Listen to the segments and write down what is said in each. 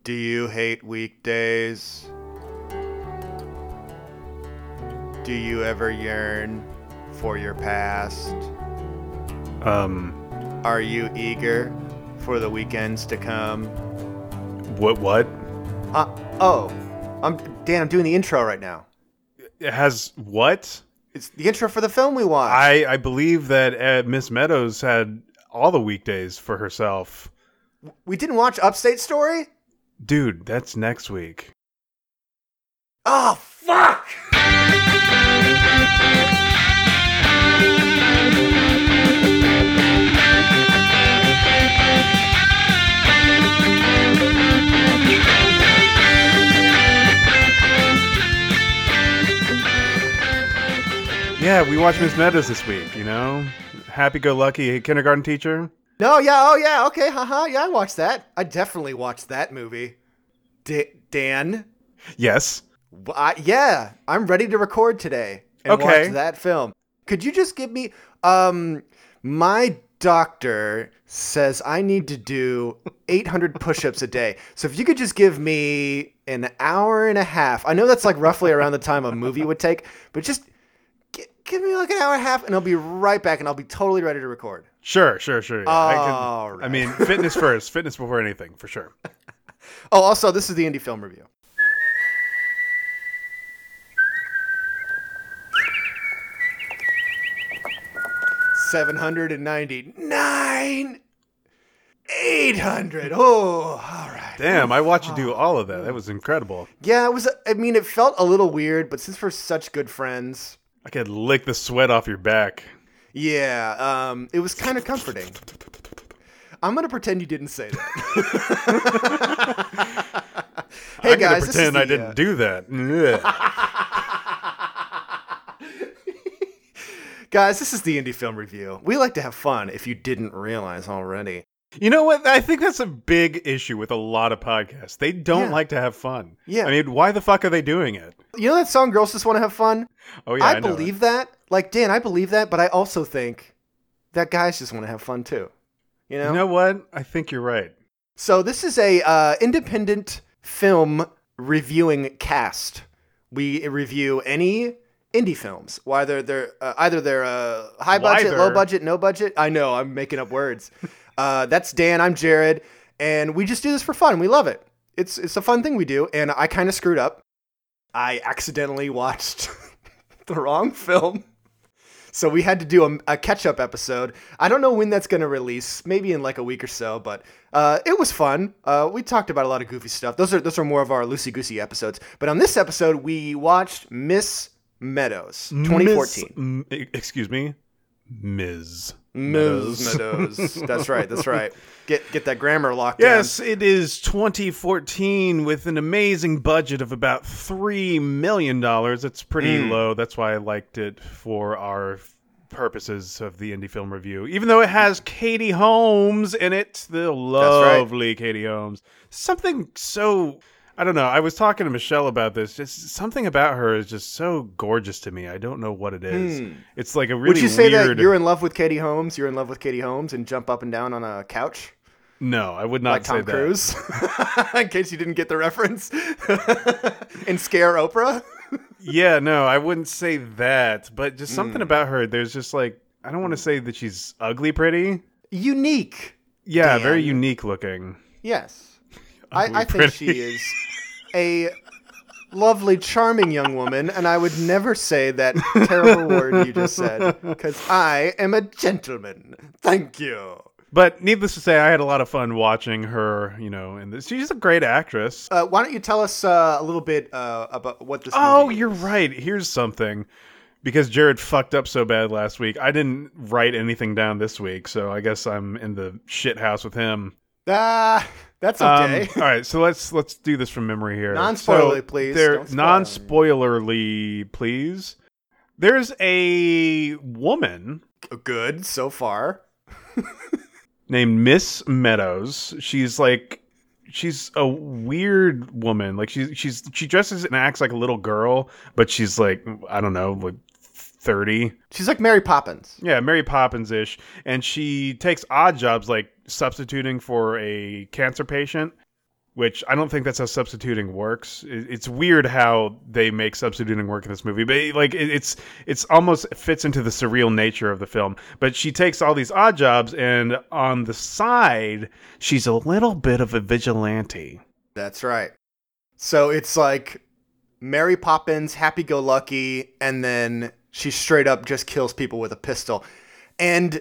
Do you hate weekdays? Do you ever yearn for your past? Are you eager for the weekends to come? What? I'm doing the intro right now. It has what? It's the intro for the film we watched. I believe that Miss Meadows had all the weekdays for herself. We didn't watch Upstate Story? Dude, that's next week. Oh, fuck! Yeah, we watched Miss Meadows this week, you know? Happy-go-lucky kindergarten teacher. No, yeah, oh yeah, okay, haha, yeah, I watched that. I definitely watched that movie. Dan? Yes. Yeah, I'm ready to record today and watch that film. Could you just give me, my doctor says I need to do 800 push-ups a day. So if you could just give me an hour and a half. I know that's like roughly around the time a movie would take, but just give me like an hour and a half and I'll be right back and I'll be totally ready to record. Sure. Yeah. Right. I mean, fitness first. Fitness before anything, for sure. Oh, also, this is the Indie Film Review. $799. 800. Oh, all right. Damn, I watched you do all of that. That was incredible. Yeah, it felt a little weird, but since we're such good friends. I could lick the sweat off your back. Yeah, it was kind of comforting. I'm going to pretend you didn't say that. Hey, I'm guys, going to pretend I didn't do that. Guys, this is the Indie Film Review. We like to have fun, if you didn't realize already. You know what? I think that's a big issue with a lot of podcasts. They don't like to have fun. Yeah. I mean, why the fuck are they doing it? You know that song, Girls Just Want to Have Fun? Oh, yeah, I believe that. Like, Dan, I believe that, but I also think that guys just want to have fun, too. You know what? I think you're right. So this is a independent film reviewing cast. We review any indie films, whether they're either they're high budget, low budget, no budget. I know, I'm making up words. That's Dan. I'm Jared, and we just do this for fun. We love it. It's a fun thing we do, and I kind of screwed up. I accidentally watched the wrong film. So we had to do a catch-up episode. I don't know when that's going to release, maybe in like a week or so, but it was fun. We talked about a lot of goofy stuff. Those are more of our loosey-goosey episodes. But on this episode, we watched Miss Meadows, 2014. Excuse me? Ms. Meadows. That's right. Get that grammar locked Yes, down. it is 2014 with an amazing budget of about $3 million. It's pretty low. That's why I liked it for our purposes of the Indie Film Review. Even though it has Katie Holmes in it, the lovely Katie Holmes. Something so... I don't know. I was talking to Michelle about this. Just something about her is just so gorgeous to me. I don't know what it is. It's like a really Would you say weird... that you're in love with Katie Holmes? You're in love with Katie Holmes and jump up and down on a couch? No, I would not like say Tom that. Cruise? In case you didn't get the reference. And scare Oprah? Yeah, no, I wouldn't say that. But just something about her. There's just like... I don't want to say that she's ugly pretty. Unique. Yeah, Dan. very unique looking. Yes. I think she is a lovely, charming young woman, and I would never say that terrible word you just said, because I am a gentleman. Thank you. But needless to say, I had a lot of fun watching her, you know, and she's a great actress. Why don't you tell us a little bit about what this movie Oh, is? you're right. Here's something. Because Jared fucked up so bad last week, I didn't write anything down this week, so I guess I'm in the shit house with him. That's okay. All right, so let's do this from memory here. Non-spoilerly, please. Don't spoil Non-spoilerly, please. There's a woman. Good so far. Named Miss Meadows. She's a weird woman. Like she dresses and acts like a little girl, but she's like, I don't know, like 30. She's like Mary Poppins. Yeah, Mary Poppins-ish. And she takes odd jobs like substituting for a cancer patient. which I don't think that's how substituting works. It's weird how they make substituting work in this movie, but like it's almost fits into the surreal nature of the film. But she takes all these odd jobs, and on the side, she's a little bit of a vigilante. That's right. So it's like Mary Poppins, happy-go-lucky, and then she straight up just kills people with a pistol. And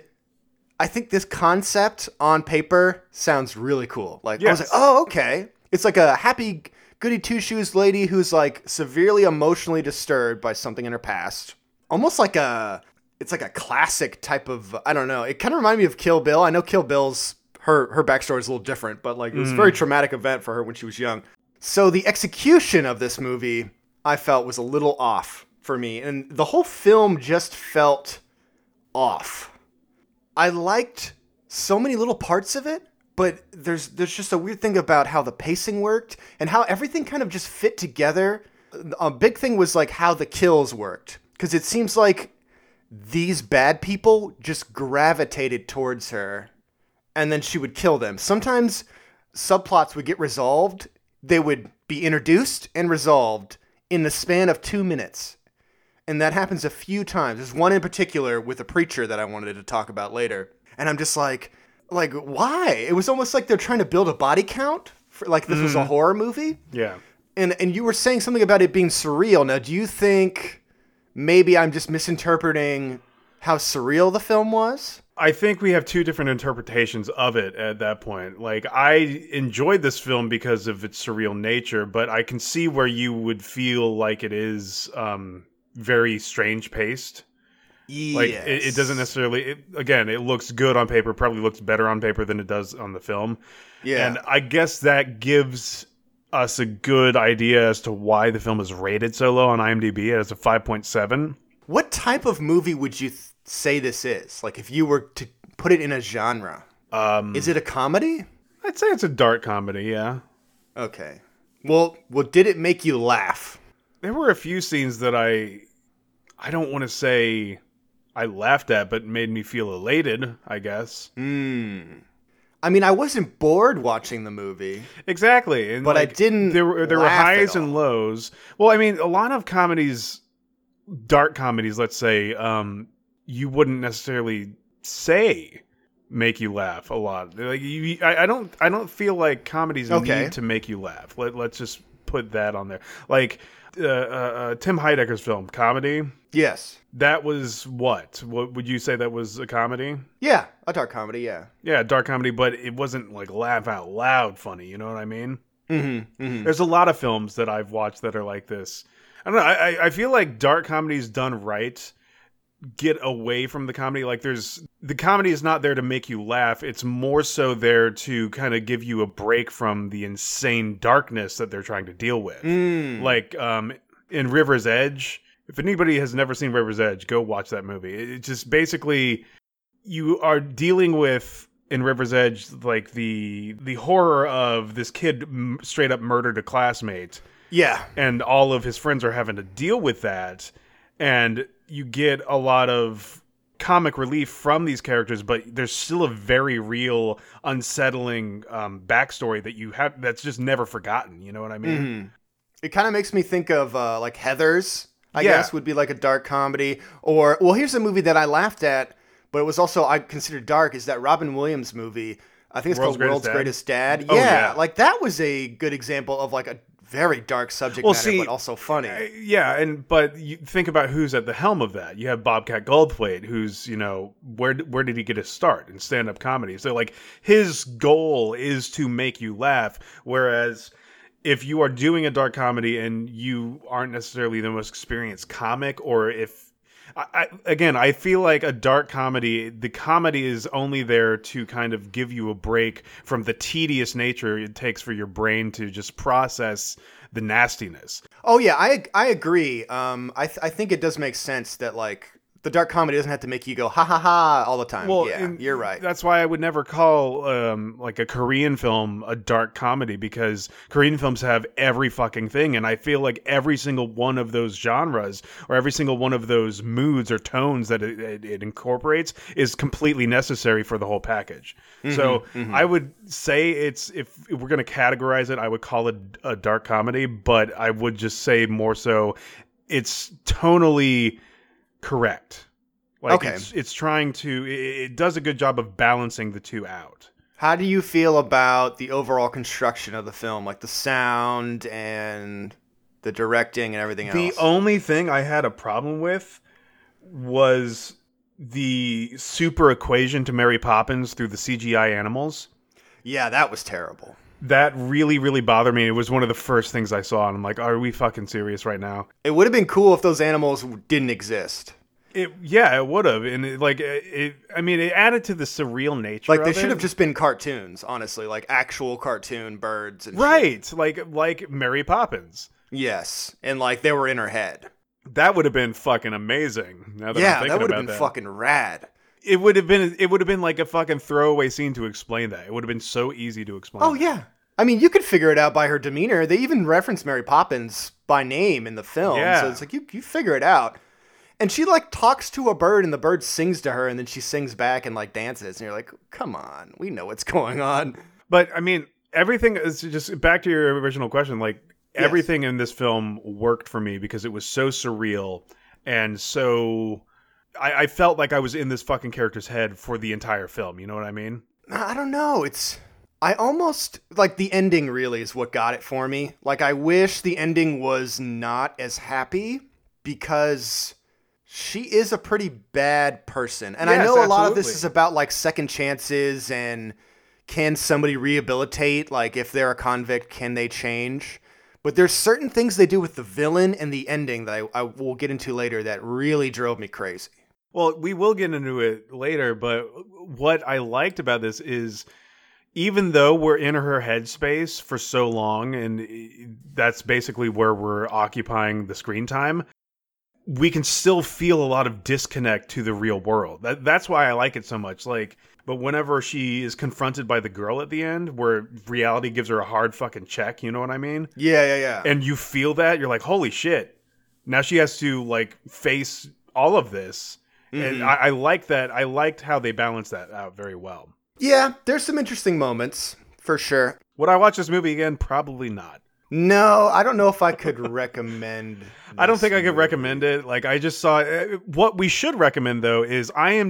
I think this concept on paper sounds really cool. Like, yes. I was like, oh, okay. It's like a happy goody two-shoes lady who's like severely emotionally disturbed by something in her past. Almost like it's like a classic type of, I don't know. It kind of reminded me of Kill Bill. I know Kill Bill's, her backstory is a little different, but like it was a very traumatic event for her when she was young. So the execution of this movie, I felt, was a little off for me. And the whole film just felt off. I liked so many little parts of it, but there's just a weird thing about how the pacing worked and how everything kind of just fit together. A big thing was like how the kills worked, because it seems like these bad people just gravitated towards her and then she would kill them. Sometimes subplots would get resolved. They would be introduced and resolved in the span of 2 minutes. And that happens a few times. There's one in particular with a preacher that I wanted to talk about later. And I'm just like, why? It was almost like they're trying to build a body count. For, like this was a horror movie. Yeah. And you were saying something about it being surreal. Now, do you think maybe I'm just misinterpreting how surreal the film was? I think we have two different interpretations of it at that point. Like, I enjoyed this film because of its surreal nature, but I can see where you would feel like it is very strange paced. Yes. Like, it doesn't necessarily... again, it looks good on paper, probably looks better on paper than it does on the film. Yeah. And I guess that gives us a good idea as to why the film is rated so low on IMDb as a 5.7. What type of movie would you say this is? Like, if you were to put it in a genre, is it a comedy? I'd say it's a dark comedy, yeah. Okay. Well, did it make you laugh? There were a few scenes that I don't want to say I laughed at, but made me feel elated, I guess. I mean, I wasn't bored watching the movie. Exactly. And but like, I didn't There were highs and lows. Well, I mean, a lot of comedies, dark comedies, let's say, you wouldn't necessarily say make you laugh a lot. Like, I don't feel like comedies need to make you laugh. Let's just put that on there. Like Tim Heidecker's film, Comedy. Yes. That was what? What would you say that was a comedy? Yeah, a dark comedy, yeah. Yeah, dark comedy, but it wasn't like laugh out loud funny, you know what I mean? Mm-hmm, mm-hmm. There's a lot of films that I've watched that are like this. I don't know, I feel like dark comedies done right get away from the comedy. Like, the comedy is not there to make you laugh. It's more so there to kind of give you a break from the insane darkness that they're trying to deal with. Like, in River's Edge, if anybody has never seen River's Edge, go watch that movie. It just basically, you are dealing with, in River's Edge, like the horror of this kid straight up murdered a classmate. Yeah. And all of his friends are having to deal with that. And you get a lot of comic relief from these characters, but there's still a very real, unsettling backstory that you have that's just never forgotten. You know what I mean? Mm-hmm. It kind of makes me think of like Heathers, I guess, would be like a dark comedy. Or, well, here's a movie that I laughed at, but it was also, I considered dark, is that Robin Williams movie. I think it's called World's Greatest Dad. Oh, yeah, like that was a good example of like a very dark subject matter, but also funny. But you think about who's at the helm of that. You have Bobcat Goldthwait, who's, you know, where did he get his start in stand-up comedy? So, like, his goal is to make you laugh, whereas if you are doing a dark comedy and you aren't necessarily the most experienced comic, or if I feel like a dark comedy, the comedy is only there to kind of give you a break from the tedious nature it takes for your brain to just process the nastiness. Oh yeah, I agree. I think it does make sense that like The dark comedy doesn't have to make you go ha ha ha all the time. Well, yeah, you're right. That's why I would never call like a Korean film a dark comedy, because Korean films have every fucking thing, and I feel like every single one of those genres or every single one of those moods or tones that it incorporates is completely necessary for the whole package. So I would say if we're going to categorize it, I would call it a dark comedy, but I would just say more so it's tonally correct. Like okay. It's trying to, it does a good job of balancing the two out. How do you feel about the overall construction of the film, like the sound and the directing and everything else? The only thing I had a problem with was the super equation to Mary Poppins through the CGI animals. Yeah, that was terrible. That really, really bothered me. It was one of the first things I saw, and I'm like, are we fucking serious right now? It would have been cool if those animals didn't exist. It would have. And it added to the surreal nature like, of they it. should have just been cartoons, honestly, like actual cartoon birds and right. shit. Like Mary Poppins. Yes, and like they were in her head. That would have been fucking amazing. Now that I'm thinking that would have about been fucking rad. It would have been like a fucking throwaway scene to explain that. It would have been so easy to explain. Oh, yeah. I mean, you could figure it out by her demeanor. They even reference Mary Poppins by name in the film. Yeah. So it's like, you figure it out. And she, like, talks to a bird, and the bird sings to her, and then she sings back and, like, dances. And you're like, come on. We know what's going on. But, I mean, everything is just, back to your original question, like, everything in this film worked for me because it was so surreal and so... I felt like I was in this fucking character's head for the entire film. You know what I mean? I don't know. I almost, like, the ending really is what got it for me. Like, I wish the ending was not as happy because she is a pretty bad person. And yes, I know a lot of absolutely. this is about, like, second chances and can somebody rehabilitate? Like, if they're a convict, can they change? But there's certain things they do with the villain and the ending that I will get into later that really drove me crazy. Well, we will get into it later, but what I liked about this is even though we're in her headspace for so long, and that's basically where we're occupying the screen time, we can still feel a lot of disconnect to the real world. That's why I like it so much. Like, but whenever she is confronted by the girl at the end, where reality gives her a hard fucking check, you know what I mean? Yeah. And you feel that, you're like, holy shit. Now she has to, like, face all of this. And I like that. I liked how they balanced that out very well. Yeah, there's some interesting moments, for sure. Would I watch this movie again? Probably not. No, I don't know if I could recommend I don't think I could recommend it. Like, I just saw what we should recommend, though, is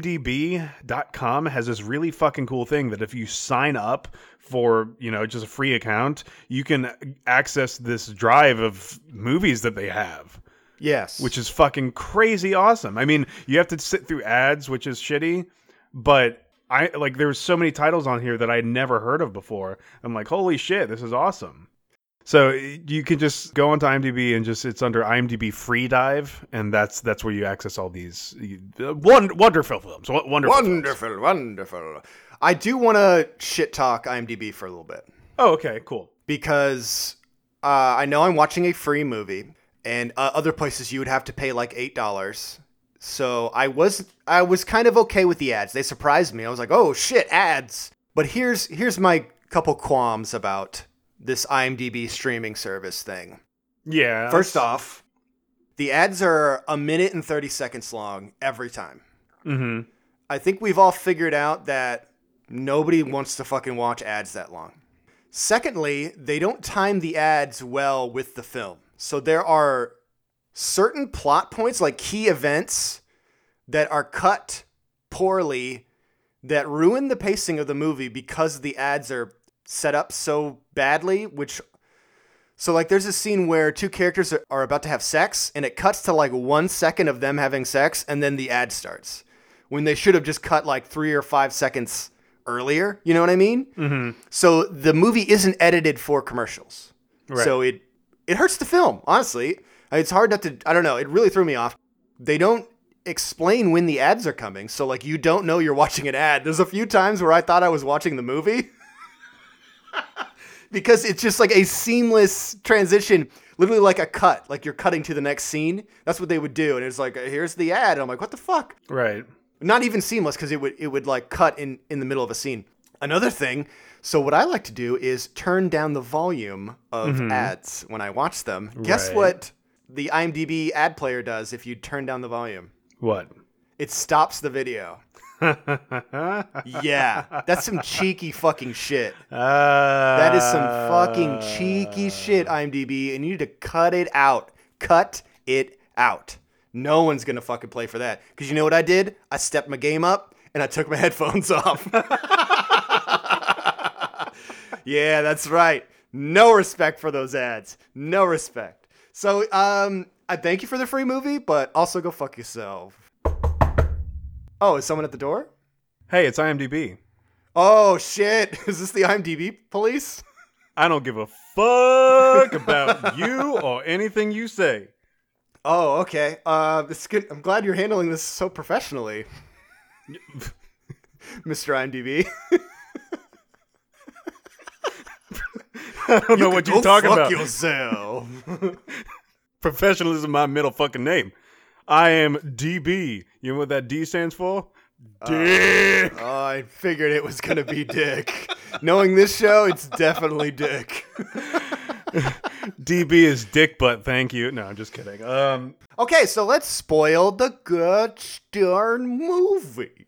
IMDb.com has this really fucking cool thing that if you sign up for, just a free account, you can access this drive of movies that they have. Yes. Which is fucking crazy awesome. I mean, you have to sit through ads, which is shitty, but there's so many titles on here that I'd never heard of before. I'm like, holy shit, this is awesome. So you can just go onto IMDb and it's under IMDb Free Dive, and that's where you access all these wonderful films. Wonderful. I do want to shit talk IMDb for a little bit. Oh, okay, cool. Because I know I'm watching a free movie. And other places you would have to pay like $8. So I was kind of okay with the ads. They surprised me. I was like, oh shit, ads. But here's my couple qualms about this IMDb streaming service thing. Yeah. First off, the ads are 1 minute and 30 seconds long every time. Mm-hmm. I think we've all figured out that nobody wants to fucking watch ads that long. Secondly, they don't time the ads well with the film. So there are certain plot points, like key events, that are cut poorly that ruin the pacing of the movie because the ads are set up so badly, so like there's a scene where two characters are about to have sex and it cuts to like 1 second of them having sex and then the ad starts when they should have just cut like 3 or 5 seconds earlier. You know what I mean? Mm-hmm. So the movie isn't edited for commercials. Right. So it hurts the film, honestly. It's hard not to, I don't know, it really threw me off. They don't explain when the ads are coming, so like you don't know you're watching an ad. There's a few times where I thought I was watching the movie. because it's just like a seamless transition, literally like a cut, like you're cutting to the next scene. That's what they would do. And it's like, here's the ad. And I'm like, what the fuck? Right. Not even seamless, because it would like cut in the middle of a scene. Another thing, so what I like to do is turn down the volume of ads when I watch them. Guess what the IMDb ad player does if you turn down the volume? What? It stops the video. Yeah, that's some cheeky fucking shit. That is some fucking cheeky shit, IMDb, and you need to cut it out. Cut it out. No one's going to fucking play for that. Because you know what I did? I stepped my game up, and I took my headphones off. Yeah, that's right. No respect for those ads. No respect. So, I thank you for the free movie, but also go fuck yourself. Oh, is someone at the door? Hey, it's IMDb. Oh, shit. Is this the IMDb police? I don't give a fuck about you or anything you say. Oh, okay. It's good. I'm glad you're handling this so professionally, Mr. IMDb. I don't know what you're talking about. Fuck yourself. Professionalism is my middle fucking name. I am DB. You know what that D stands for? Dick. I figured it was going to be Dick. Knowing this show, it's definitely Dick. DB is Dick Butt, thank you. No, I'm just kidding. Okay, so let's spoil the good darn movie.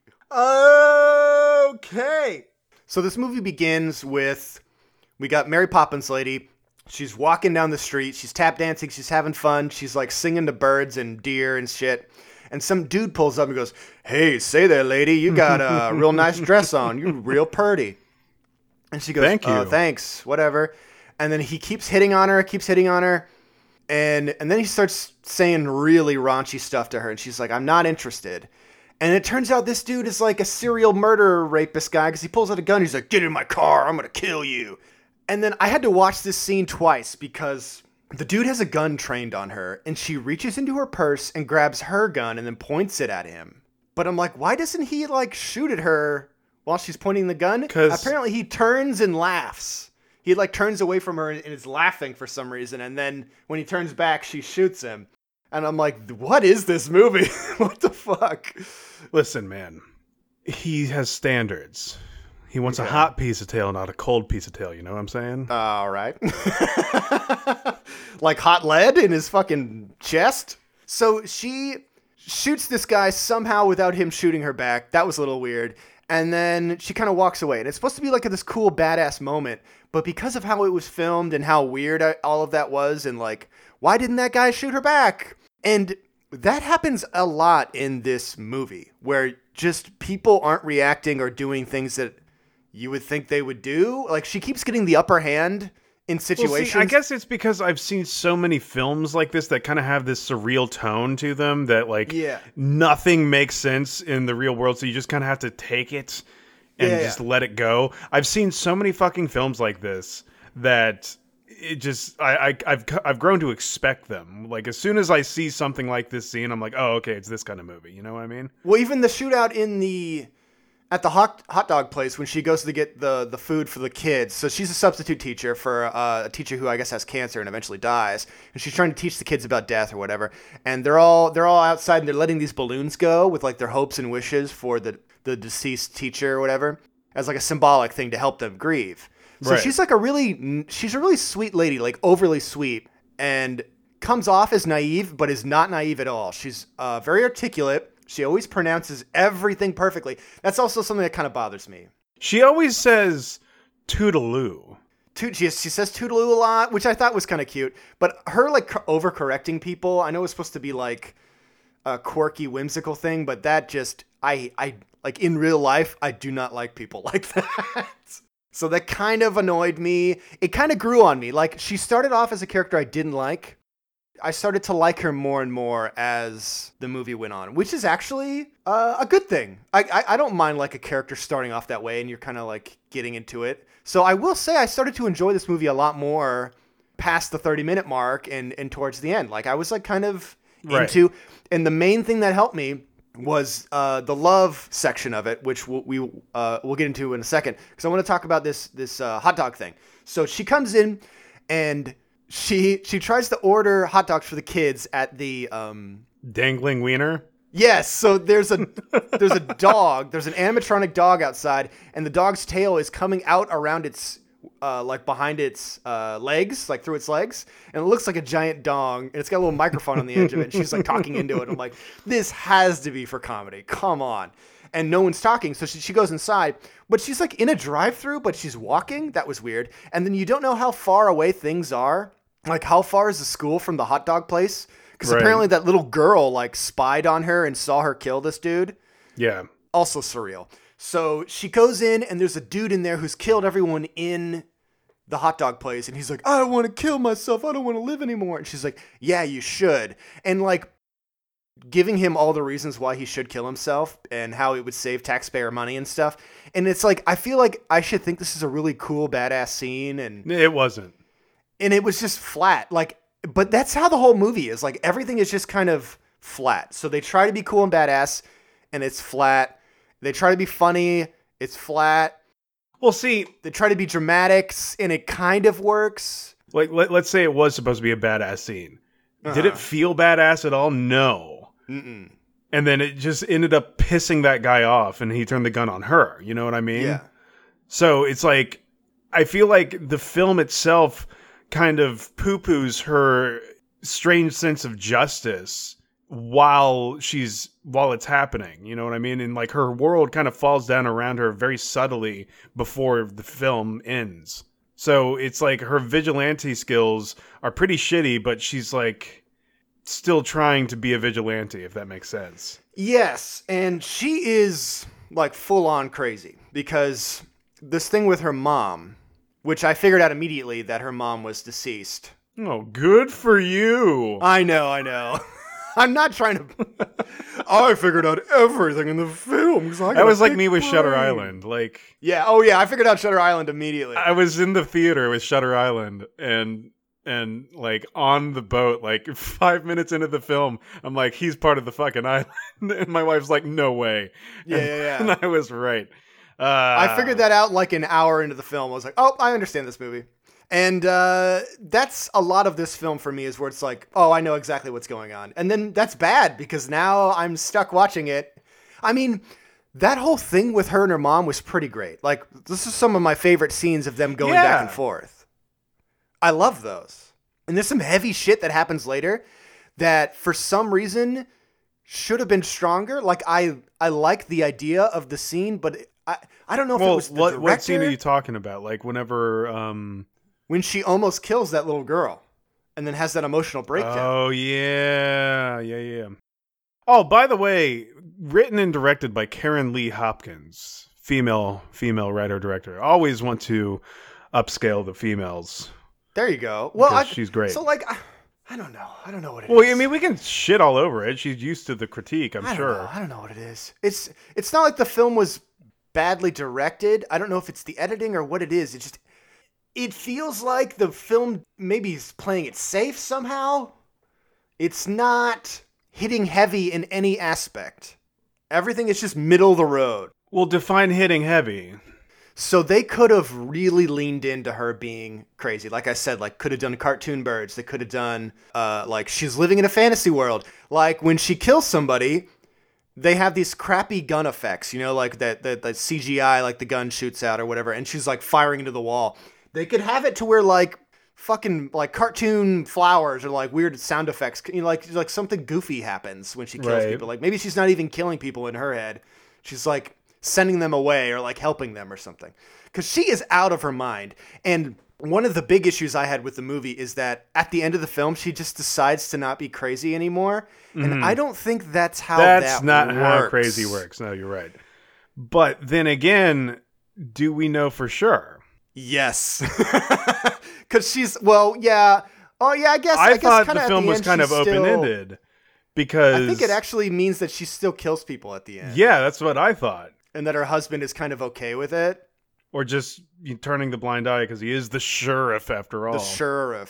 Okay. So this movie begins with, we got Mary Poppins lady. She's walking down the street. She's tap dancing. She's having fun. She's like singing to birds and deer and shit. And some dude pulls up and goes, "Hey, say there, lady, you got a real nice dress on. You're real pretty." And she goes, "Thank you." Thanks, whatever. And then he keeps hitting on her. And then he starts saying really raunchy stuff to her. And she's like, "I'm not interested." And it turns out this dude is like a serial murderer rapist guy, because he pulls out a gun. He's like, "Get in my car. I'm going to kill you." And then I had to watch this scene twice, because the dude has a gun trained on her, and she reaches into her purse and grabs her gun and then points it at him. But I'm like, why doesn't he like shoot at her while she's pointing the gun? Apparently he turns and laughs. He like turns away from her and is laughing for some reason. And then when he turns back, she shoots him. And I'm like, what is this movie? What the fuck? Listen, man, he has standards. He wants a hot piece of tail, not a cold piece of tail. You know what I'm saying? All right. Like hot lead in his fucking chest? So she shoots this guy somehow without him shooting her back. That was a little weird. And then she kind of walks away. And it's supposed to be like this cool badass moment. But because of how it was filmed and how weird all of that was, and like, why didn't that guy shoot her back? And that happens a lot in this movie, where just people aren't reacting or doing things that you would think they would do. Like, she keeps getting the upper hand in situations. Well, see, I guess it's because I've seen so many films like this that kind of have this surreal tone to them that, like, nothing makes sense in the real world, so you just kind of have to take it and just let it go. I've seen so many fucking films like this that it just I've grown to expect them. Like, as soon as I see something like this scene, I'm like, oh, okay, it's this kind of movie. You know what I mean? Well, even the shootout at the hot dog place when she goes to get the food for the kids. So she's a substitute teacher for a teacher who I guess has cancer and eventually dies. And she's trying to teach the kids about death or whatever. And they're all outside and they're letting these balloons go with like their hopes and wishes for the deceased teacher or whatever, as like a symbolic thing to help them grieve. So she's like a really sweet lady, like overly sweet, and comes off as naive, but is not naive at all. She's very articulate. She always pronounces everything perfectly. That's also something that kind of bothers me. She always says toodaloo. She says toodaloo a lot, which I thought was kind of cute. But her like overcorrecting people, I know it's supposed to be like a quirky, whimsical thing, but that just, I like in real life, I do not like people like that. So that kind of annoyed me. It kind of grew on me. Like, she started off as a character I didn't like. I started to like her more and more as the movie went on, which is actually a good thing. I don't mind like a character starting off that way and you're kind of like getting into it. So I will say I started to enjoy this movie a lot more past the 30-minute mark and towards the end. Like, I was like kind of into, and the main thing that helped me was the love section of it, which we'll get into in a second, because I want to talk about this hot dog thing. So she comes in and she tries to order hot dogs for the kids at the dangling wiener. Yes, so there's a dog, there's an animatronic dog outside, and the dog's tail is coming out around its like behind its legs, like through its legs, and it looks like a giant dong, and it's got a little microphone on the edge of it, and she's like talking into it. I'm like, this has to be for comedy. Come on. And no one's talking, so she goes inside, but she's like in a drive-thru, but she's walking. That was weird. And then you don't know how far away things are. Like, how far is the school from the hot dog place? Because apparently that little girl like spied on her and saw her kill this dude. Yeah. Also surreal. So she goes in and there's a dude in there who's killed everyone in the hot dog place. And he's like, I want to kill myself. I don't want to live anymore. And she's like, yeah, you should. And like giving him all the reasons why he should kill himself and how it would save taxpayer money and stuff. And it's like, I feel like I should think this is a really cool, badass scene. And it wasn't. And it was just flat. Like, but that's how the whole movie is. Like, everything is just kind of flat. So they try to be cool and badass, and it's flat. They try to be funny, it's flat. Well, see, they try to be dramatic, and it kind of works. Like, let's say it was supposed to be a badass scene. Did it feel badass at all? No. Mm-mm. And then it just ended up pissing that guy off, and he turned the gun on her. You know what I mean? Yeah. So it's like, I feel like the film itself kind of poo-poos her strange sense of justice while it's happening, you know what I mean? And like her world kind of falls down around her very subtly before the film ends. So it's like her vigilante skills are pretty shitty, but she's like still trying to be a vigilante, if that makes sense. Yes, and she is like full on crazy because this thing with her mom, which I figured out immediately that her mom was deceased. Oh, good for you. I know. I'm not trying to... I figured out everything in the film. That was like me with Shutter Island. Like, yeah, oh yeah, I figured out Shutter Island immediately. I was in the theater with Shutter Island and like on the boat, like 5 minutes into the film, I'm like, he's part of the fucking island. And my wife's like, no way. Yeah. And I was right. I figured that out like an hour into the film. I was like, oh, I understand this movie. And that's a lot of this film for me, is where it's like, oh, I know exactly what's going on. And then that's bad because now I'm stuck watching it. I mean, that whole thing with her and her mom was pretty great. Like, this is some of my favorite scenes of them going back and forth. I love those. And there's some heavy shit that happens later that for some reason should have been stronger. Like, I like the idea of the scene, but I don't know if it was the director. What scene are you talking about? Like whenever... when she almost kills that little girl and then has that emotional breakdown. Oh, yeah. Oh, by the way, written and directed by Karen Lee Hopkins, female writer-director. Always want to upscale the females. There you go. Well, she's great. So, like, I don't know. I don't know what it is. Well, I mean, we can shit all over it. She's used to the critique, I'm sure. I don't know what it is. It's not like the film was badly directed. I don't know if it's the editing or what it is. It feels like the film maybe is playing it safe somehow. It's not hitting heavy in any aspect. Everything is just middle of the road. Well, define hitting heavy. So they could have really leaned into her being crazy. Like I said, like could have done cartoon birds. They could have done like she's living in a fantasy world. Like when she kills somebody, they have these crappy gun effects, you know, like that CGI, like the gun shoots out or whatever, and she's like firing into the wall. They could have it to where like fucking like cartoon flowers or like weird sound effects, you know, like something goofy happens when she kills people. Like maybe she's not even killing people in her head. She's like sending them away or like helping them or something. Because she is out of her mind. And one of the big issues I had with the movie is that at the end of the film, she just decides to not be crazy anymore. Mm-hmm. And I don't think that's how that works. That's not how crazy works. No, you're right. But then again, do we know for sure? Yes. Because she's, well, yeah. Oh, yeah, I guess. I thought the film was kind of open-ended. Because I think it actually means that she still kills people at the end. Yeah, that's what I thought. And that her husband is kind of okay with it. Or just turning the blind eye because he is the sheriff after all. The sheriff.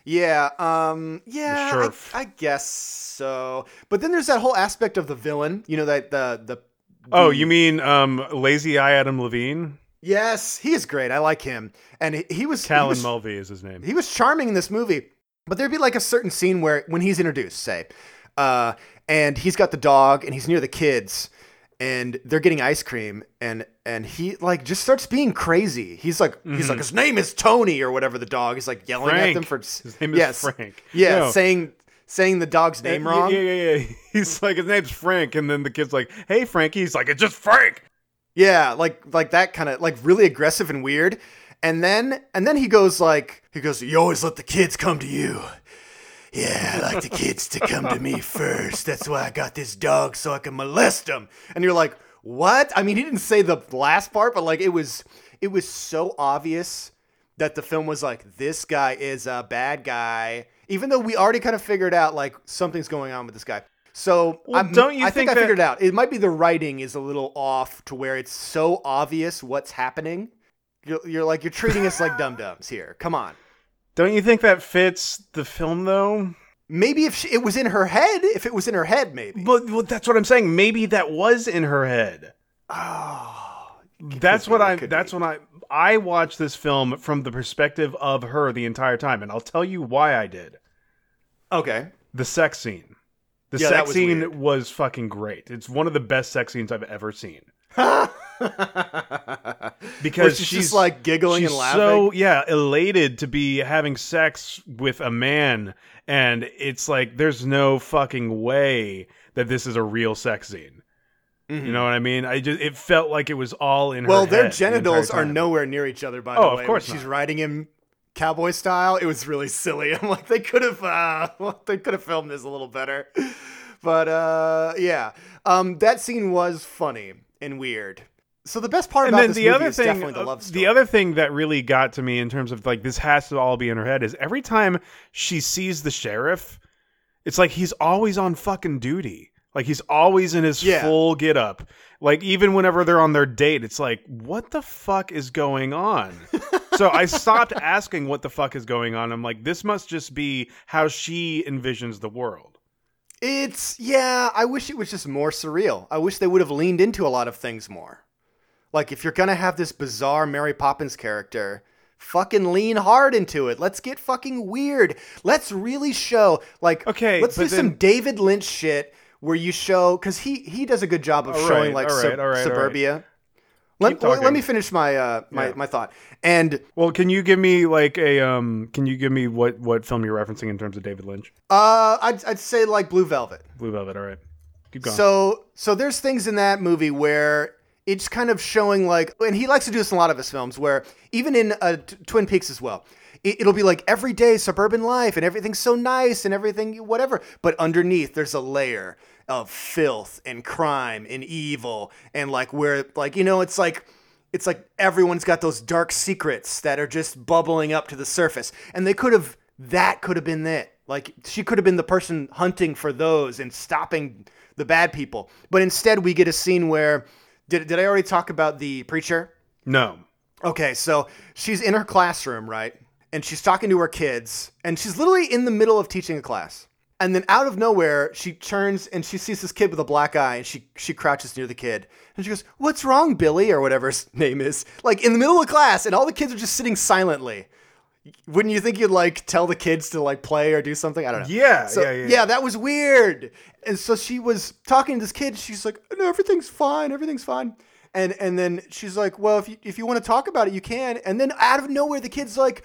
Yeah, The sheriff. I guess so. But then there's that whole aspect of the villain. You know that Oh, you mean Lazy Eye Adam Levine? Yes, he is great. I like him, and Callan Mulvey is his name. He was charming in this movie. But there'd be like a certain scene where when he's introduced, say, and he's got the dog and he's near the kids and they're getting ice cream and he like just starts being crazy. He's like his name is Tony or whatever the dog is like yelling Frank. at them for his name is Frank. Yeah, No. saying the dog's name wrong. Yeah. He's like, his name's Frank, and then the kid's like, "Hey, Frankie." He's like, "It's just Frank." Yeah, like that kind of like really aggressive and weird. And then he goes, "You always let the kids come to you." Yeah, I like the kids to come to me first. That's why I got this dog, so I can molest them. And you're like, what? I mean, he didn't say the last part, but like it was so obvious that the film was like, this guy is a bad guy, even though we already kind of figured out like something's going on with this guy. So I think I figured it out. It might be the writing is a little off to where it's so obvious what's happening. You're treating us like dum-dums here. Come on. Don't you think that fits the film, though? Maybe if it was in her head. If it was in her head, maybe. Well, that's what I'm saying. Maybe that was in her head. Oh, That's when I watched this film from the perspective of her the entire time, and I'll tell you why I did. Okay. The sex scene. The Yeah, sex scene was fucking great. It's one of the best sex scenes I've ever seen. Because she's just like giggling and laughing. So elated to be having sex with a man, and it's like there's no fucking way that this is a real sex scene. Mm-hmm. You know what I mean? It felt like it was all in her head. Well, their genitals are nowhere near each other. By the way, of course she's riding him cowboy style. It was really silly. I'm like, they could have filmed this a little better. But that scene was funny and weird. So the best part about this movie is definitely the love story. The other thing that really got to me in terms of like this has to all be in her head is every time she sees the sheriff, it's like he's always on fucking duty. Like he's always in his full get up. Like even whenever they're on their date, it's like, what the fuck is going on? So I stopped asking what the fuck is going on. I'm like, this must just be how she envisions the world. I wish it was just more surreal. I wish they would have leaned into a lot of things more. Like, if you're going to have this bizarre Mary Poppins character, fucking lean hard into it. Let's get fucking weird. Let's really show, like, let's do some David Lynch shit where you show, because he does a good job of showing, like, suburbia. Let me finish my my thought. And well, can you give me like what film you're referencing in terms of David Lynch? I'd say like Blue Velvet. Blue Velvet, all right. Keep going. So there's things in that movie where it's kind of showing like, and he likes to do this in a lot of his films, where even in Twin Peaks as well, it'll be like everyday suburban life and everything's so nice and everything whatever, but underneath there's a layer of filth and crime and evil and like where like, you know, it's like everyone's got those dark secrets that are just bubbling up to the surface, and that could have been it. Like she could have been the person hunting for those and stopping the bad people, but instead we get a scene where did I already talk about the preacher? No. Okay, so she's in her classroom, right? And she's talking to her kids, and she's literally in the middle of teaching a class. And then out of nowhere, she turns and she sees this kid with a black eye, and she crouches near the kid. And she goes, "What's wrong, Billy?" or whatever his name is. Like in the middle of class, and all the kids are just sitting silently. Wouldn't you think you'd like tell the kids to like play or do something? I don't know. Yeah, that was weird. And so she was talking to this kid. She's like, "No, everything's fine. Everything's fine." And then she's like, "Well, if you want to talk about it, you can." And then out of nowhere, the kid's like,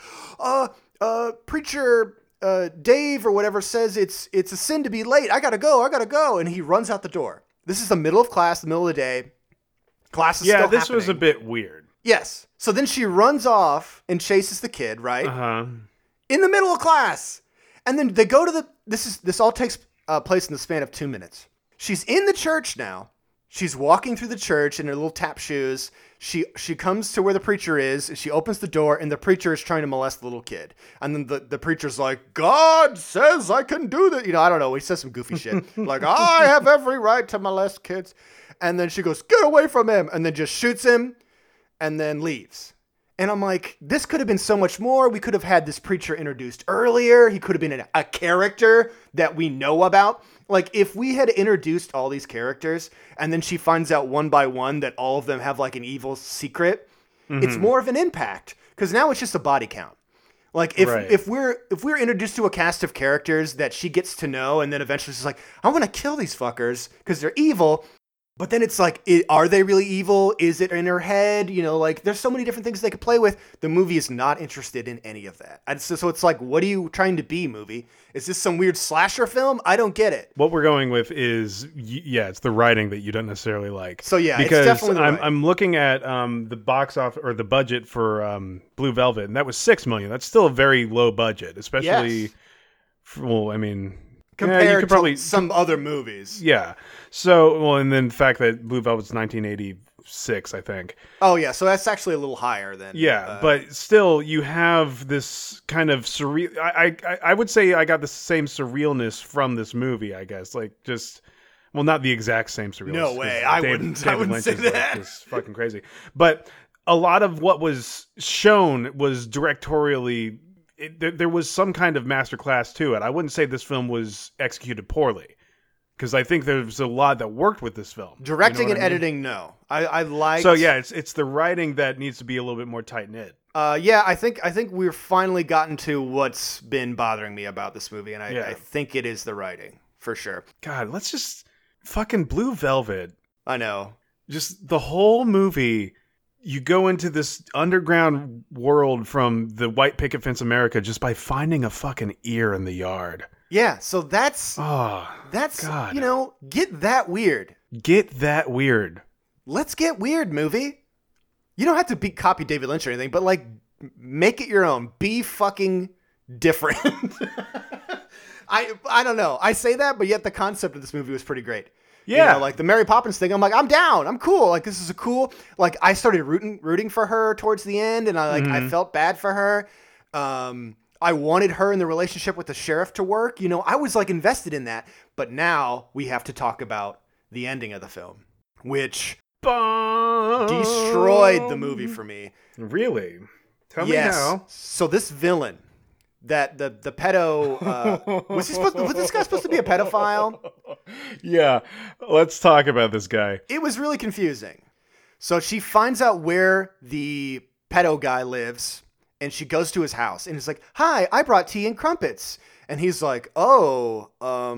"Preacher Dave or whatever says it's a sin to be late. I gotta go." And he runs out the door. This is the middle of class, the middle of the day. Class is still happening. Yeah, this was a bit weird. Yes. So then she runs off and chases the kid, right? Uh-huh. In the middle of class. And then they go to this all takes place in the span of 2 minutes. She's in the church now. She's walking through the church in her little tap shoes. She comes to where the preacher is. She opens the door, and the preacher is trying to molest the little kid. And then the preacher's like, "God says I can do that." You know, I don't know. He says some goofy shit. Like, "I have every right to molest kids." And then she goes, "Get away from him." And then just shoots him and then leaves. And I'm like, this could have been so much more. We could have had this preacher introduced earlier. He could have been a character that we know about. Like, if we had introduced all these characters and then she finds out one by one that all of them have like an evil secret, it's more of an impact. Because now it's just a body count. Like, if we're introduced to a cast of characters that she gets to know, and then eventually she's like, I want to kill these fuckers because they're evil. But then it's like, are they really evil? Is it in her head? You know, like, there's so many different things they could play with. The movie is not interested in any of that. So it's like, what are you trying to be, movie? Is this some weird slasher film? I don't get it. What we're going with is, it's the writing that you don't necessarily like. So yeah, because it's definitely the writing. I'm looking at the box office or the budget for Blue Velvet, and that was $6 million. That's still a very low budget, especially. Yes. Compared to some other movies. Yeah. So, and then the fact that Blue Velvet's 1986, I think. Oh, yeah. So that's actually a little higher than... Yeah, but still, you have this kind of surreal... I would say I got the same surrealness from this movie, I guess. Like, just... Well, not the exact same surrealness. No way. I wouldn't say that. It's fucking crazy. But a lot of what was shown was directorially... There was some kind of masterclass to it. I wouldn't say this film was executed poorly, because I think there's a lot that worked with this film. Directing and editing, no. I like. So yeah, it's the writing that needs to be a little bit more tight knit. Yeah, I think we've finally gotten to what's been bothering me about this movie, and I think it is the writing for sure. God, let's just fucking Blue Velvet. I know. Just the whole movie. You go into this underground world from the white picket fence America just by finding a fucking ear in the yard. Yeah, so that's God. You know, get that weird. Get that weird. Let's get weird, movie. You don't have to copy David Lynch or anything, but like make it your own. Be fucking different. I don't know. I say that, but yet the concept of this movie was pretty great. Yeah, you know, like the Mary Poppins thing. I'm like, I'm down. I'm cool. Like, this is a cool. Like, I started rooting for her towards the end, and I felt bad for her. I wanted her in the relationship with the sheriff to work. You know, I was like invested in that. But now we have to talk about the ending of the film, which destroyed the movie for me. Really? Tell me how. So this villain. That the pedo was this guy supposed to be a pedophile? Yeah, let's talk about this guy. It was really confusing. So she finds out where the pedo guy lives, and she goes to his house, and he's like, "Hi, I brought tea and crumpets." And he's like, "Oh,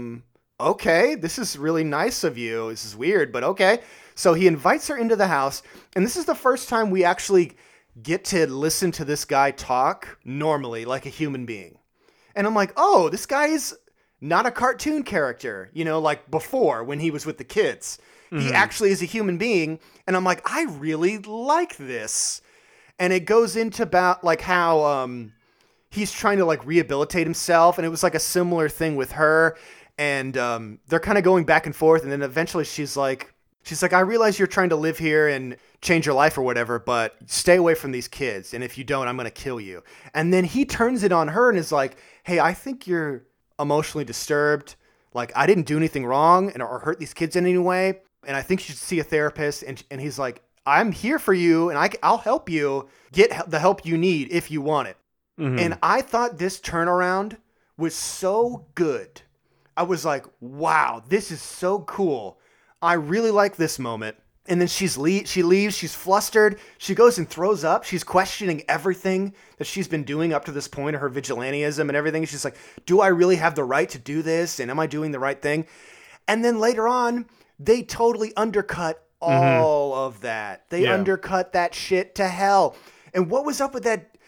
okay, this is really nice of you. This is weird, but okay." So he invites her into the house, and this is the first time we actually get to listen to this guy talk normally like a human being. And I'm like, oh, this guy is not a cartoon character, you know, like before when he was with the kids. He actually is a human being. And I'm like, I really like this. And it goes into about like how he's trying to like rehabilitate himself. And it was like a similar thing with her. And they're kind of going back and forth. And then eventually she's like, I realize you're trying to live here and change your life or whatever, but stay away from these kids. And if you don't, I'm going to kill you. And then he turns it on her and is like, hey, I think you're emotionally disturbed. Like, I didn't do anything wrong or hurt these kids in any way. And I think you should see a therapist. And he's like, I'm here for you. And I'll help you get the help you need if you want it. And I thought this turnaround was so good. I was like, wow, this is so cool. I really like this moment. And then she leaves. She's flustered. She goes and throws up. She's questioning everything that she's been doing up to this point, her vigilantism and everything. She's like, do I really have the right to do this? And am I doing the right thing? And then later on, they totally undercut all of that. They undercut that shit to hell. And what was up with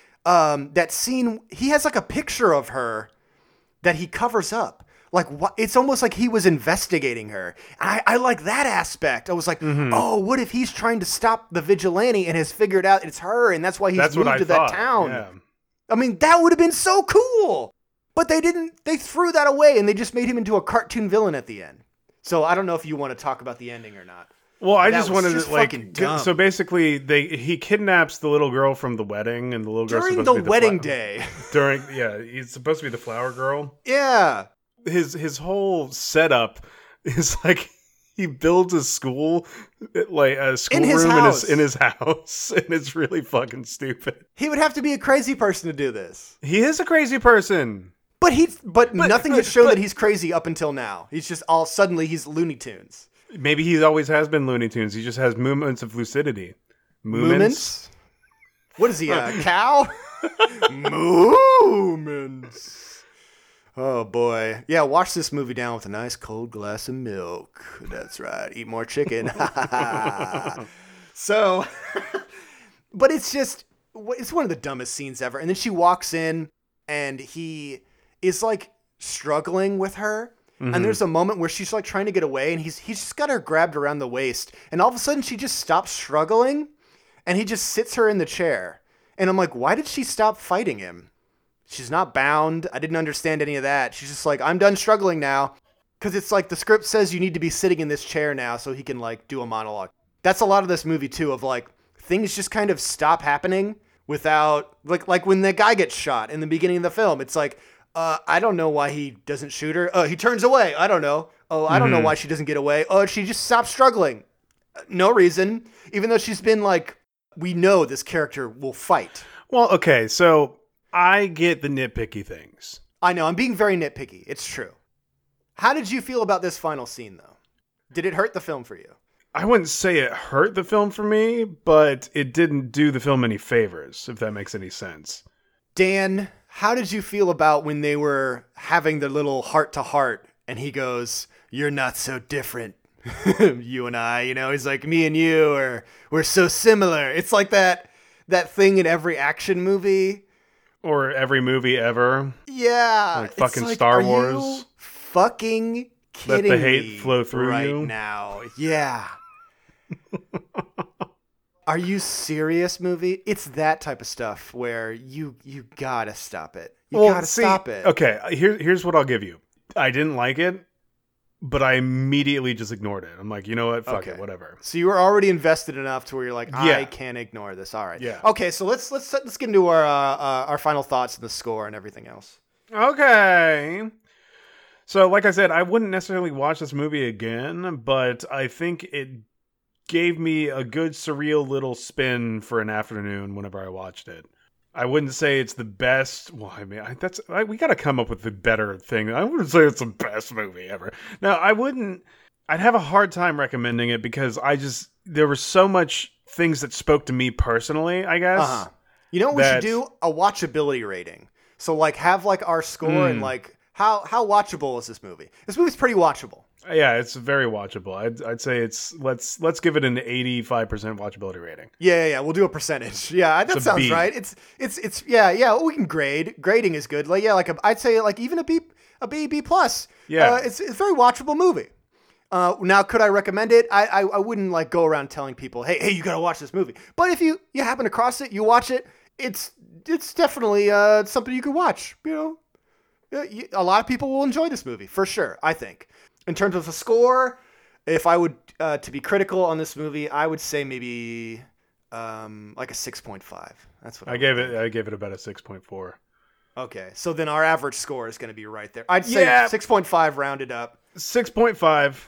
that scene? He has like a picture of her that he covers up. Like, what? It's almost like he was investigating her. I like that aspect. I was like, oh, what if he's trying to stop the vigilante and has figured out it's her, and that's why he's moved to that town. Yeah. I mean, that would have been so cool. But they didn't. They threw that away, and they just made him into a cartoon villain at the end. So I don't know if you want to talk about the ending or not. Well, I just wanted to like. So basically, he kidnaps the little girl from the wedding, and the little girl during the wedding day. He's supposed to be the flower girl. Yeah. His whole setup is like he builds a school, like a schoolroom in his house, and it's really fucking stupid. He would have to be a crazy person to do this. He is a crazy person. But nothing has shown that he's crazy up until now. He's just suddenly he's Looney Tunes. Maybe he always has been Looney Tunes. He just has moments of lucidity. Moments? What is he, a cow? Moments. Oh, boy. Yeah, wash this movie down with a nice cold glass of milk. That's right. Eat more chicken. So, but it's one of the dumbest scenes ever. And then she walks in, and he is like struggling with her. Mm-hmm. And there's a moment where she's like trying to get away, and he's just got her grabbed around the waist. And all of a sudden she just stops struggling, and he just sits her in the chair. And I'm like, why did she stop fighting him? She's not bound. I didn't understand any of that. She's just like, I'm done struggling now. Because it's like the script says you need to be sitting in this chair now so he can like do a monologue. That's a lot of this movie too, of like things just kind of stop happening without like when the guy gets shot in the beginning of the film. It's like, I don't know why he doesn't shoot her. He turns away. I don't know. Oh, I don't know why she doesn't get away. Oh, she just stopped struggling. No reason. Even though she's been like, we know this character will fight. Well, okay, so I get the nitpicky things. I know. I'm being very nitpicky. It's true. How did you feel about this final scene, though? Did it hurt the film for you? I wouldn't say it hurt the film for me, but it didn't do the film any favors, if that makes any sense. Dan, how did you feel about when they were having their little heart-to-heart, and he goes, "You're not so different, you and I," you know? He's like, "Me and you, we're so similar." It's like that thing in every action movie. Or every movie ever. Yeah. Like fucking like, Star Wars. Are you fucking kidding me? Let the hate flow through right you. Now. Yeah. Are you serious, movie? It's that type of stuff where you gotta stop it. You gotta stop it. Okay, here's what I'll give you. I didn't like it, but I immediately just ignored it. I'm like, you know what? Fuck it, whatever. So you were already invested enough to where you're like, I can't ignore this. All right. Yeah. Okay, so let's get into our final thoughts and the score and everything else. Okay. So, like I said, I wouldn't necessarily watch this movie again, but I think it gave me a good surreal little spin for an afternoon whenever I watched it. I wouldn't say it's the best. Well, I mean, we got to come up with the better thing. I wouldn't say it's the best movie ever. Now, I'd have a hard time recommending it because there was so much things that spoke to me personally, I guess. Uh-huh. You know what we should do? A watchability rating. So like have like our score and like how watchable is this movie? This movie's pretty watchable. Yeah, it's very watchable. I'd say let's give it an 85% watchability rating. Yeah. We'll do a percentage. Yeah, that sounds right. It's yeah. We can grade. Grading is good. Like I'd say like even a B plus. Yeah, it's a very watchable movie. Now, could I recommend it? I wouldn't like go around telling people, hey, you gotta watch this movie. But if you happen across it, you watch it. It's definitely something you could watch. You know, a lot of people will enjoy this movie for sure. I think. In terms of the score, if I would to be critical on this movie, I would say maybe like a 6.5. That's what I gave it. I gave it about a 6.4. Okay, so then our average score is going to be right there. I'd say 6.5 rounded up. 6.5.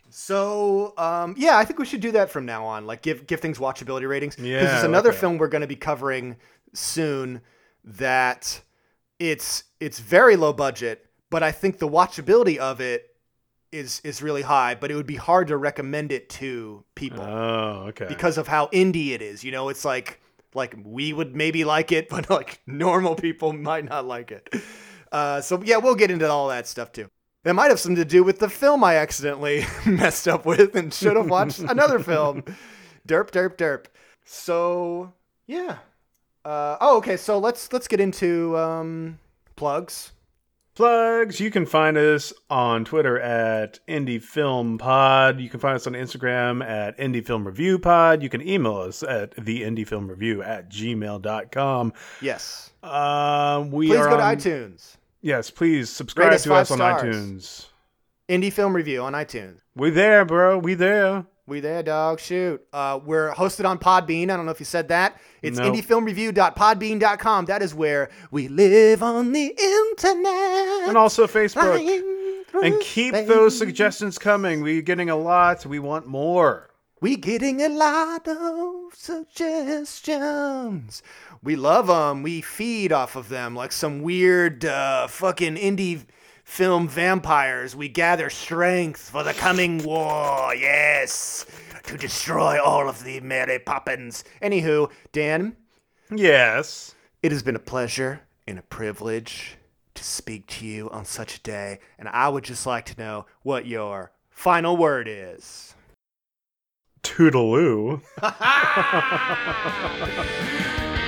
So I think we should do that from now on. Like give things watchability ratings. Yeah, because there's another film we're going to be covering soon that it's very low budget, but I think the watchability of it is really high, but it would be hard to recommend it to people. Oh, okay. Because of how indie it is. You know, it's like we would maybe like it, but like normal people might not like it. So yeah, we'll get into all that stuff too. That might have something to do with the film I accidentally messed up with and should have watched another film. Derp. So yeah. Okay. So let's get into plugs. You can find us on Twitter at IndieFilmPod. You can find us on Instagram at IndieFilmReviewPod. You can email us at theindiefilmreview@gmail.com. Yes. Please go to iTunes. Yes, please subscribe to us on iTunes. Indie Film Review on iTunes. We there, bro. We there. We there, dog. Shoot. We're hosted on Podbean. I don't know if you said that. It's Nope. indiefilmreview.podbean.com. That is where we live on the internet. And also Facebook. Flying And keep those suggestions coming. We're getting a lot. We want more. We getting a lot of suggestions. We love them. We feed off of them like some weird fucking indie film vampires. We gather strength for the coming war. Yes. To destroy all of the Mary Poppins. Anywho, Dan. Yes. It has been a pleasure and a privilege to speak to you on such a day. And I would just like to know what your final word is. Toodaloo.